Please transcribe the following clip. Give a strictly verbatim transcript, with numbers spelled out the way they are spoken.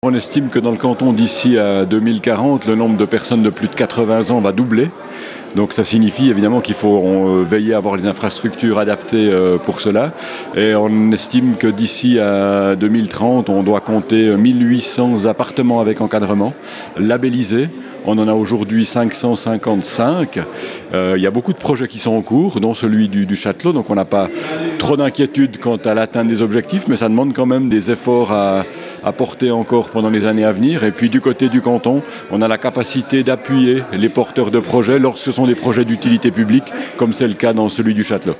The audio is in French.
On estime que dans le canton, d'ici à deux mille quarante, le nombre de personnes de plus de quatre-vingts ans va doubler. Donc ça signifie évidemment qu'il faut on, veiller à avoir les infrastructures adaptées euh, pour cela. Et on estime que d'ici à deux mille trente, on doit compter mille huit cents appartements avec encadrement, labellisés. On en a aujourd'hui cinq cent cinquante-cinq. Euh, il y a beaucoup de projets qui sont en cours, dont celui du, du Châtelot. Donc on n'a pas trop d'inquiétude quant à l'atteinte des objectifs, mais ça demande quand même des efforts à, à porter encore pendant les années à venir. Et puis du côté du canton, on a la capacité d'appuyer les porteurs de projets lorsque ce sont des projets d'utilité publique, comme c'est le cas dans celui du Châtelot.